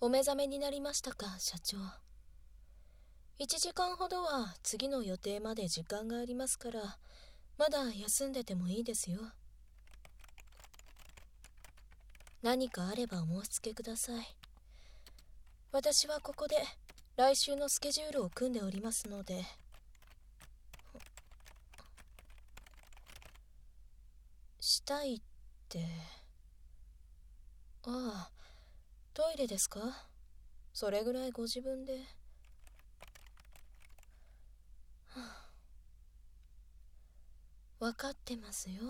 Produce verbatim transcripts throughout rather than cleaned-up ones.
お目覚めになりましたか、社長。いちじかんほどは次の予定まで時間がありますから、まだ休んでてもいいですよ。何かあればお申し付けください。私はここで来週のスケジュールを組んでおりますので。したいって。ああ、トイレですか？それぐらいご自分で。はあ、分かってますよ。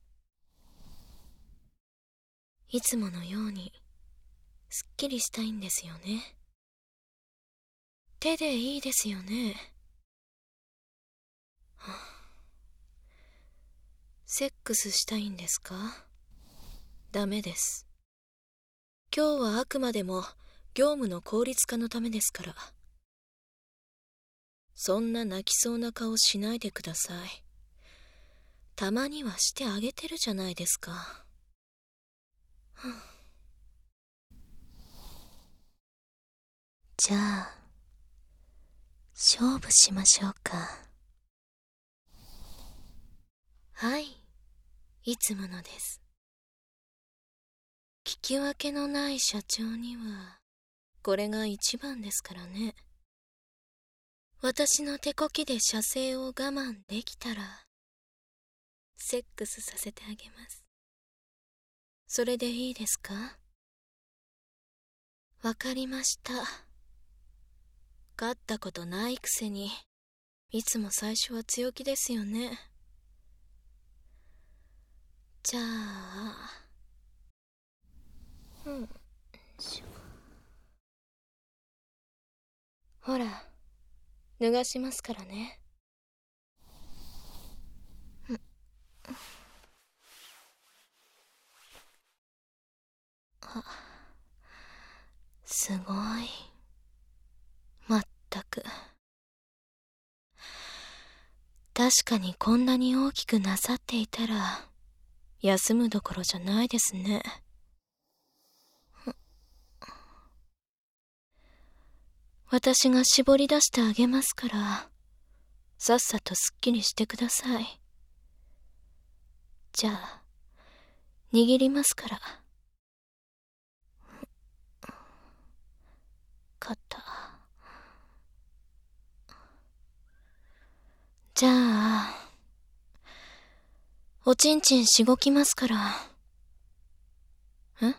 いつものようにすっきりしたいんですよね。手でいいですよね。はあ、セックスしたいんですか？ダメです。今日はあくまでも業務の効率化のためですから。そんな泣きそうな顔しないでください。たまにはしてあげてるじゃないですか。はあ、じゃあ勝負しましょうか。はい、いつものです。聞き分けのない社長にはこれが一番ですからね。私の手こきで射精を我慢できたらセックスさせてあげます。それでいいですか？わかりました。勝ったことないくせにいつも最初は強気ですよね。じゃあ、うん、しょ。ほら、脱がしますからね。うん、あ、すごい。まったく。確かにこんなに大きくなさっていたら休むどころじゃないですね。私が絞り出してあげますから、さっさとすっきりしてください。じゃあ、握りますから。肩。じゃあ、おちんちんしごきますから。え？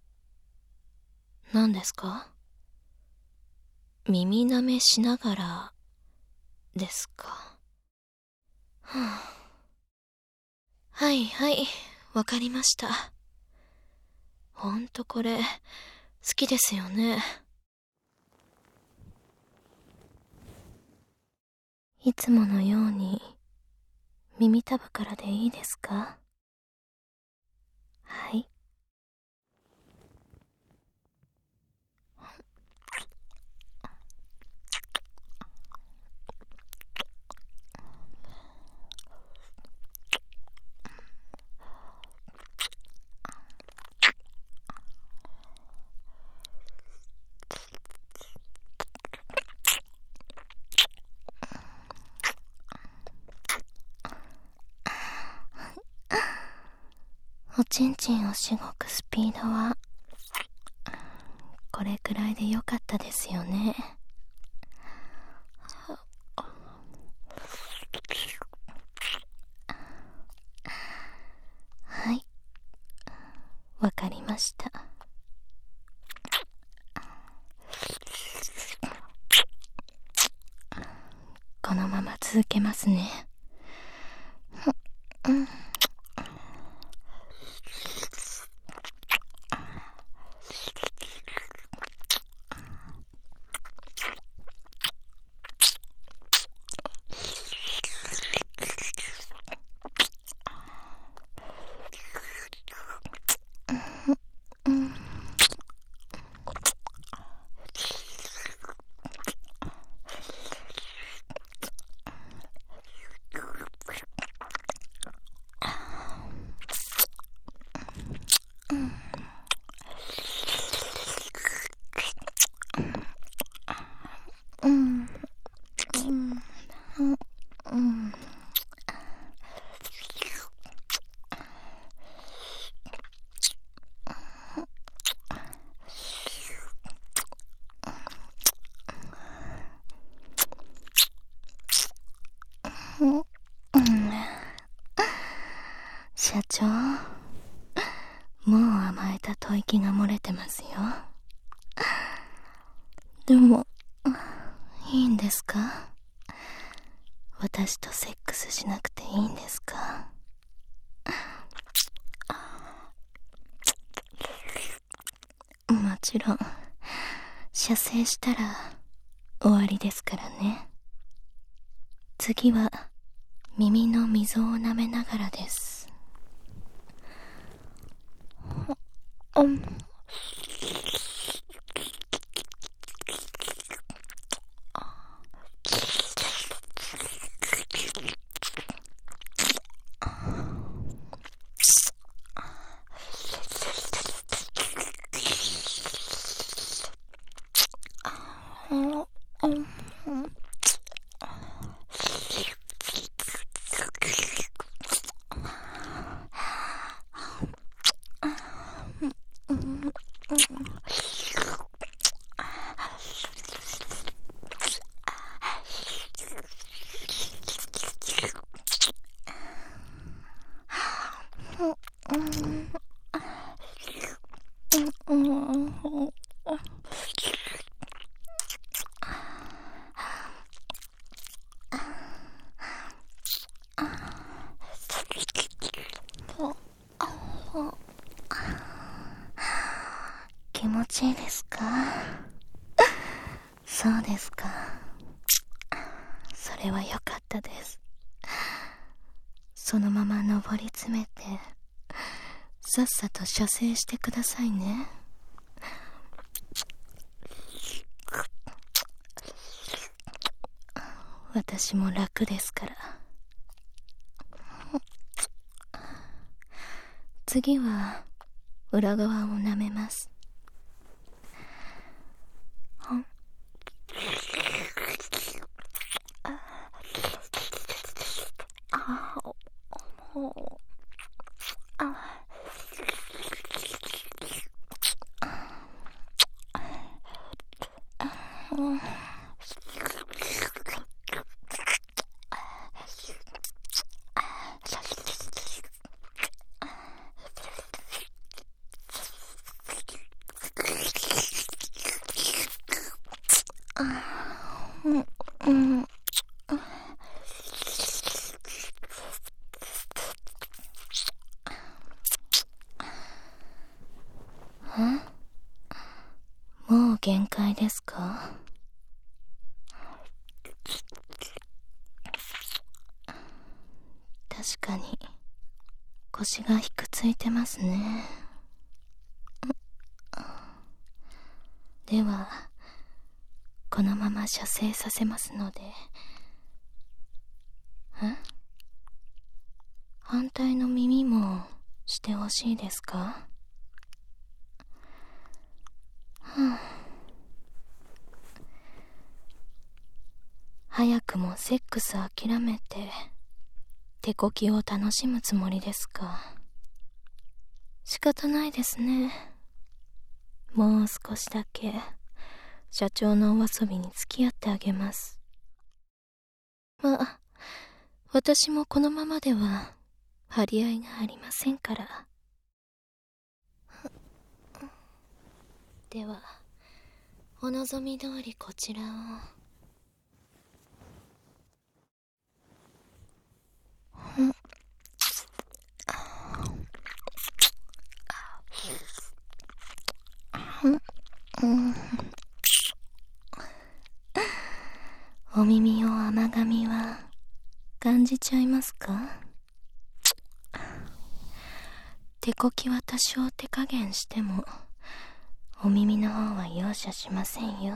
何ですか？耳舐めしながらですか？はあ、はいはい、わかりました。ほんとこれ好きですよね。いつものように耳たぶからでいいですか？はい。おちんちんをしごくスピードはこれくらいでよかったですよね。はい、わかりました。このまま続けますね。うん、 社長、もう甘えた吐息が漏れてますよ。でも、いいんですか？私とセックスしなくていいんですか？もちろん、射精したら終わりですからね。次は耳の溝を舐めながらです。うん。気持ちいいですか？そうですか。それは良かったです。そのまま上り詰めて、さっさと射精してくださいね。私も楽ですから。次は裏側を舐めます。もう限界ですか？確かに腰がひくついてますね。ではこのまま射精させますので。ん？反対の耳もしてほしいですか？はあ、早くもセックス諦めて手こきを楽しむつもりですか？仕方ないですね。もう少しだけ社長のお遊びに付き合ってあげます。まあ、私もこのままでは張り合いがありませんから。ではお望み通りこちらを。お耳を甘噛みは感じちゃいますか？手こきは多少手加減してもお耳の方は容赦しませんよ。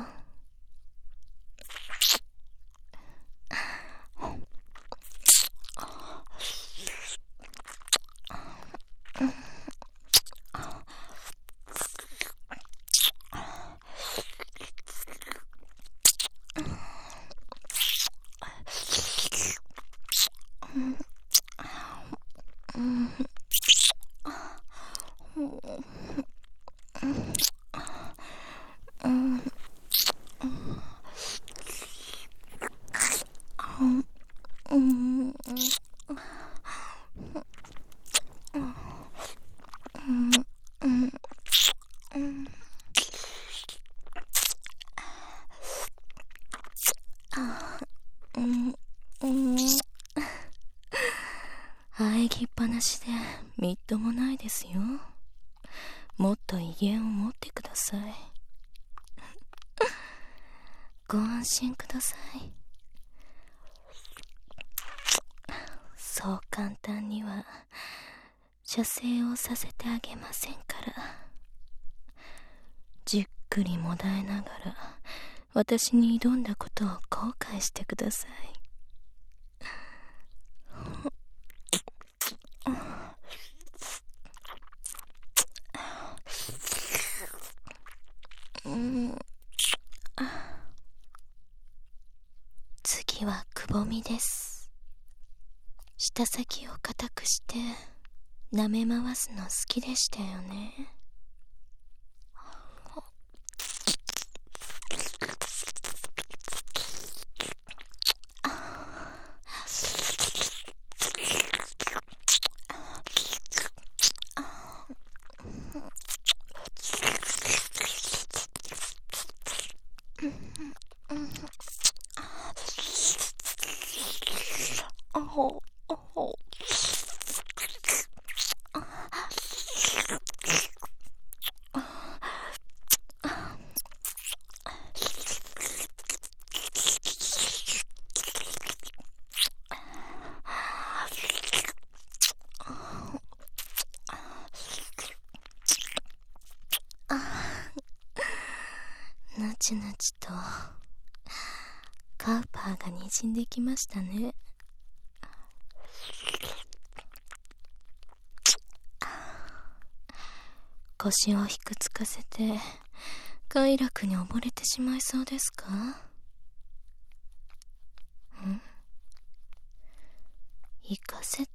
しでみっともないですよ。もっと威厳を持ってください。ご安心ください。そう簡単には射精をさせてあげませんから。じっくりもだえながら私に挑んだことを後悔してください。うん、次はくぼみです。舌先を固くして舐め回すの好きでしたよね。あほあほなちなちとカウパーがにじんできましたね。腰をひくつかせて快楽に溺れてしまいそうですか？ん？行かせて？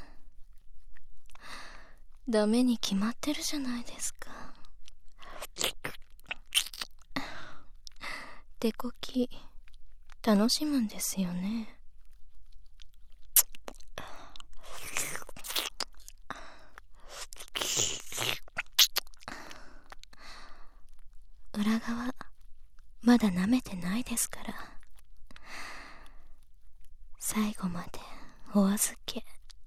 ダメに決まってるじゃないですか。手こき楽しむんですよね。裏側まだ舐めてないですから。最後までお預け。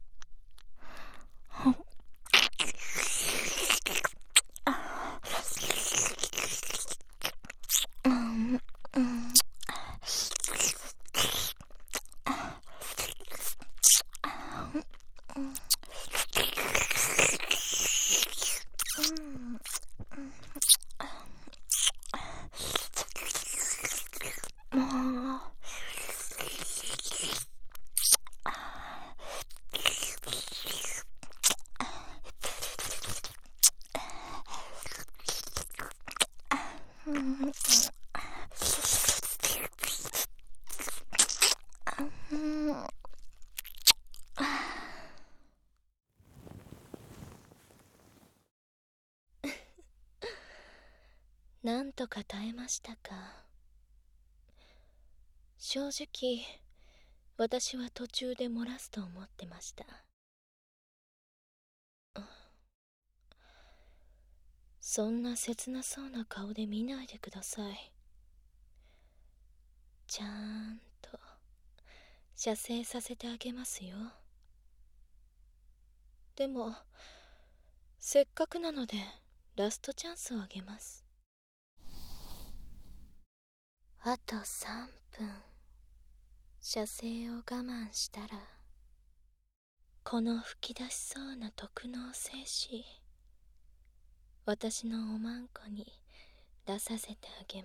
うんうん、なんとか耐えましたか。正直私は途中で漏らすと思ってました。そんな切なそうな顔で見ないでください。ちゃんと射精させてあげますよ。でもせっかくなのでラストチャンスをあげます。あとさんぷん射精を我慢したらこの吹き出しそうな特納精子私のおまんこに出させてあげます。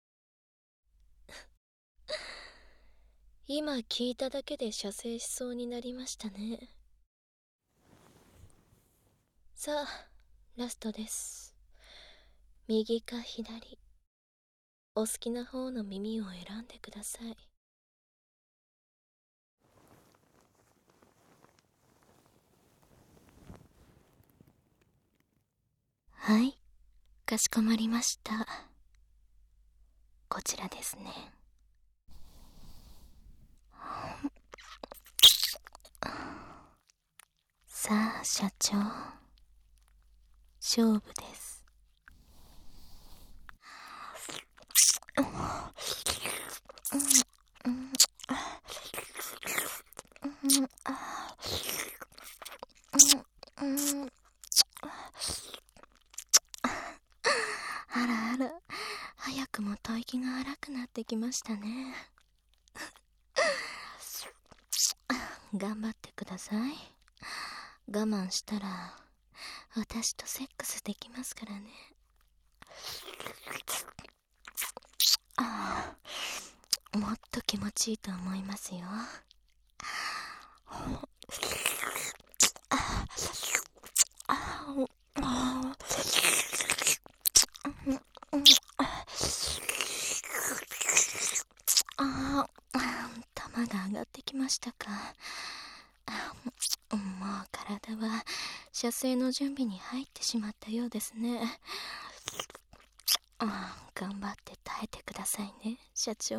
今聞いただけで射精しそうになりましたね。さあラストです。右か左、お好きな方の耳を選んでください。はい、かしこまりました。こちらですね。さあ社長、勝負です。 うん。あらあら、早くも吐息が荒くなってきましたね。頑張ってください。我慢したら私とセックスできますからね。ああ、もっと気持ちいいと思いますよ。ああ、玉が上がってきましたか。もう体は射精の準備に入ってしまったようですね。ああ、頑張って耐えてくださいね、社長。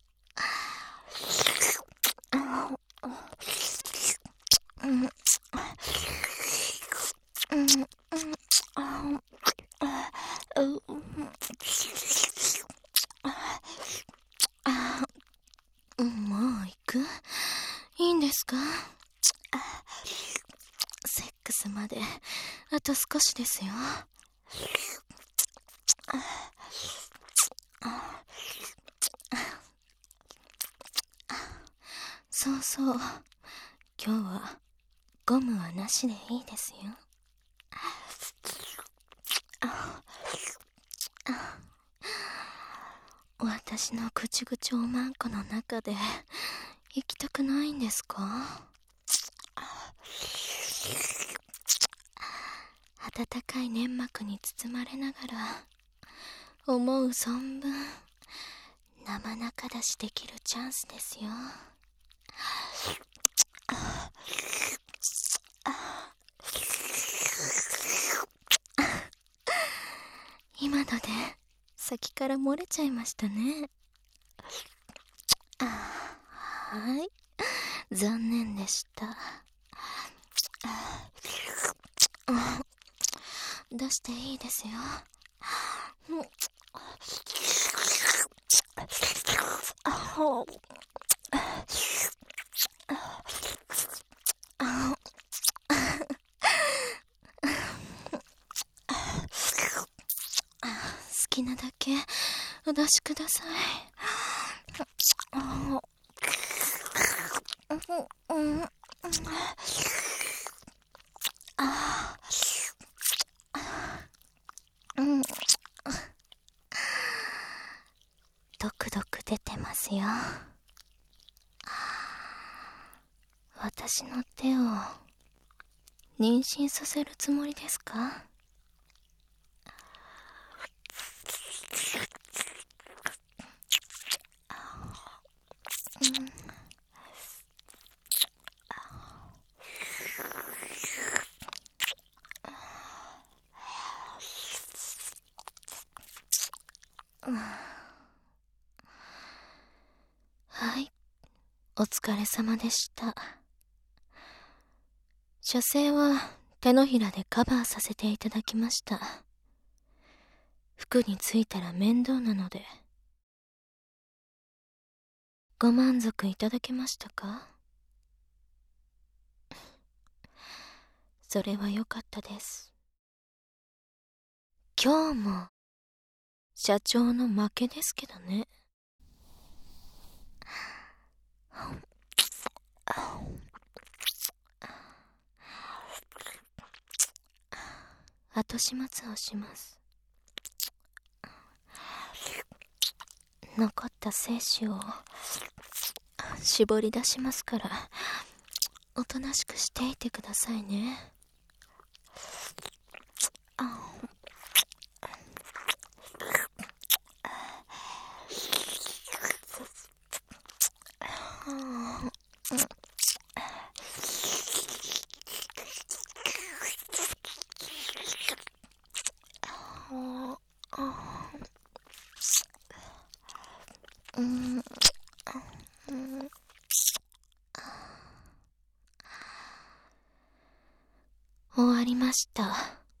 もう行く？いいんですか？セックスまであと少しですよ。そうそう、今日はゴムはなしでいいですよ。私のぐちぐちおまんこの中で行きたくないんですか？温かい粘膜に包まれながら思う存分生中出しできるチャンスですよ。今ので先から漏れちゃいましたね。はい、残念でした。出していいですよ。好きなだけお出しください。ドクドク出てますよ。私の手を妊娠させるつもりですか？はい、お疲れ様でした。射精は手のひらでカバーさせていただきました。服についたら面倒なので。ご満足いただけましたか？それは良かったです。今日も社長の負けですけどね。後始末をします。残った精子を絞り出しますから、おとなしくしていてくださいね。終わりました。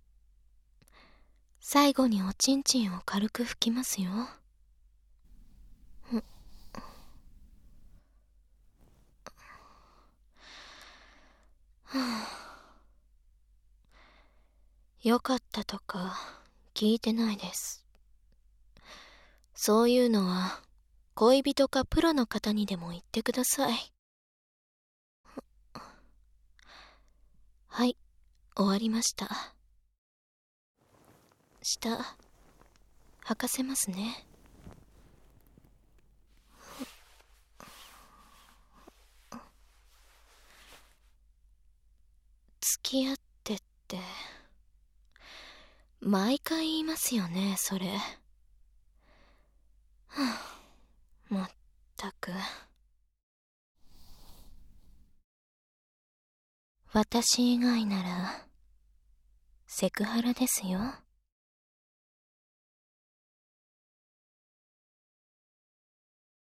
最後におちんちんを軽く拭きますよ。 よかったとか聞いてないです。そういうのは恋人かプロの方にでも言ってください。はい、終わりました。下履かせますね。付き合ってって毎回言いますよね、それ。はあ、まったく。私以外ならセクハラですよ。